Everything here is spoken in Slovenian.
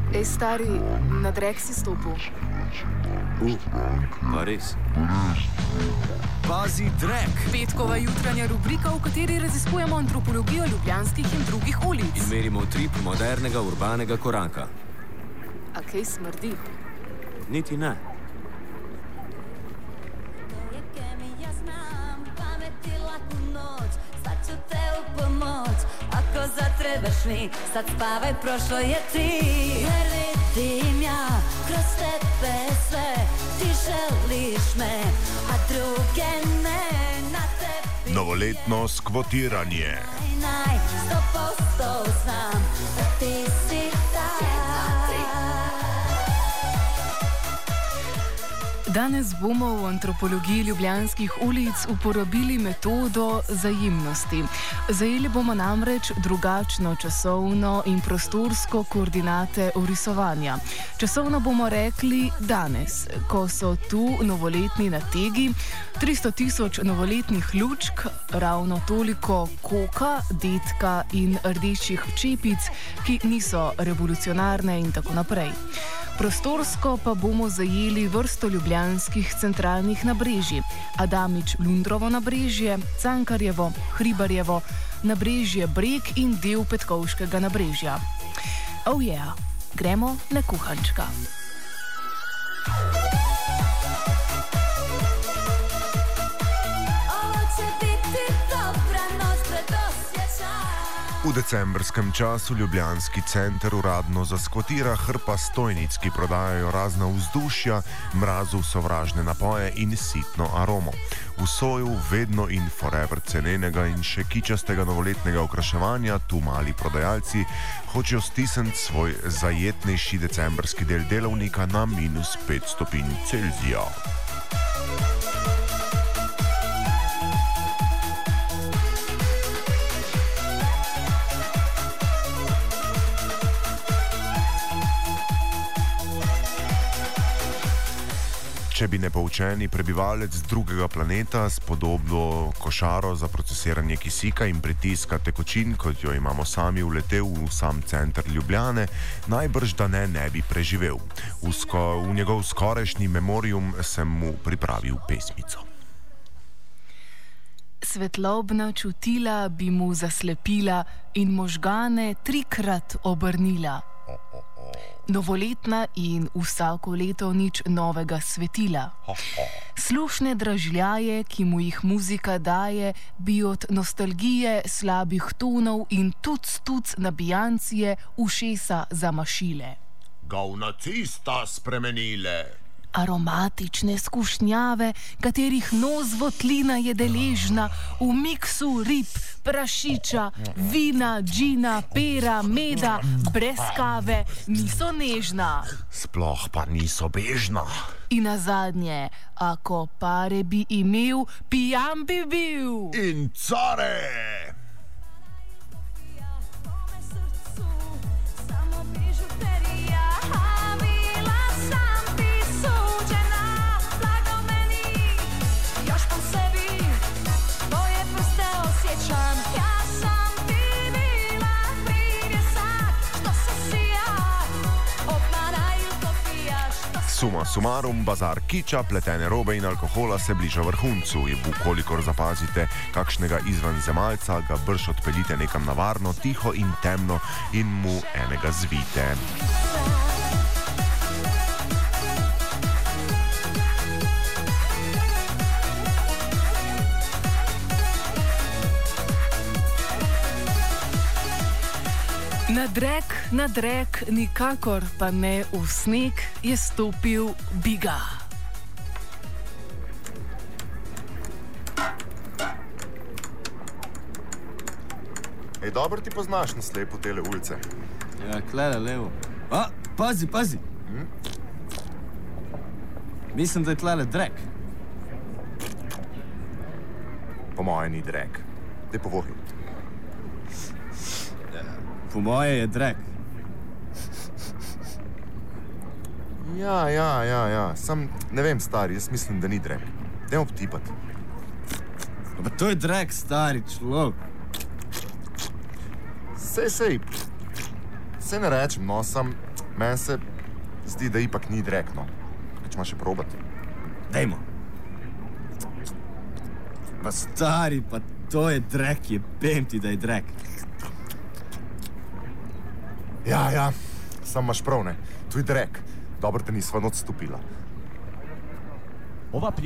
Ej, stari, na drek si stopil. Pa res. Pazi drek! Petkova jutranja rubrika, v kateri raziskujemo antropologijo ljubljanskih in drugih ulic. In merimo utrip modernega urbanega koraka. A kaj smrdi? Niti ne. Ako zatrebaš mi, sad spavaj, prošlo je ti. Jer vidim ja, kroz tebe sve, ti želiš me, a druge ne, na tebi. Novoletno skvotiranje. Naj, 100% znam, da ti si taj. Danes bomo v antropologiji ljubljanskih ulic uporabili metodo zajemnosti. Zajeli bomo namreč drugačno časovno in prostorsko koordinate orisovanja. Časovno bomo rekli danes, ko so tu novoletni nategi, 300 000 novoletnih lučk, ravno toliko koka, detka in rdečih čepic, ki niso revolucionarne in tako naprej. Prostorsko pa bomo zajeli vrsto ljubljanskih centralnih nabrežij. Adamič-Lundrovo nabrežje, Cankarjevo, Hribarjevo, nabrežje Breg in del Petkovškega nabrežja. Oh yeah, gremo na kuhančka. V decembrskem času ljubljanski center uradno zaskvotira hrpa stojnic, ki prodajajo razna vzdušja, mrazu sovražne napoje in sitno aromo. V soju vedno in forever cenenega in še kičastega novoletnega okraševanja tu mali prodajalci hočejo stisniti svoj zajetnejši decembrski del delovnika na -5 stopinj Celzija. Če bi nepoučeni prebivalec drugega planeta s podobno košaro za procesiranje kisika in pritiska tekočin, kot jo imamo sami, uletel v sam center Ljubljane, najbrž da ne bi preživel. V njegov skorajšnji memorium sem mu pripravil pesmico. Svetlobna čutila bi mu zaslepila in možgane 3-krat obrnila. Novoletna in vsako leto nič novega svetila. Slušne dražljaje, ki mu jih muzika daje, bi od nostalgije, slabih tonov in tuc nabijancije ušesa zamašile. Ga v nacista spremenile. Aromatične skušnjave, katerih nos votlina je deležna, v miksu rib, prašiča, vina, džina, pera, meda, brez kave, niso nežna. Sploh pa niso bežna. In nazadnje, ako pare bi imel, pijan bi bil. In care! Suma sumarum, bazar kiča, pletene robe in alkohola se bliža vrhuncu. Vkolikor zapazite kakšnega izvenzemalca, ga brž odpeljite nekam na varno, tiho in temno in mu enega zvite. Na drek, nikakor pa ne v sneg, je stopil Biga. Ej, dobro ti poznaš na slepo tele ulice. Ja, klele levo. A, pazi! Mislim, da je tlele drek. Po moje ni drek. Daj povohi. Po moje je drek. Ja. Sam ne vem, stari, jaz mislim, da ni drek. Dajmo potipati. Pa to je drek, stari človek. Sej ne rečem, no, sam Meni se zdi, da ipak ni drekno. Kaj če imaš še probati? Dajmo. Pa stari, pa to je drek, jebem ti, da je drek. Ja, sam imaš prav, ne. Tu je drek. Dobro te nisva noč stopila.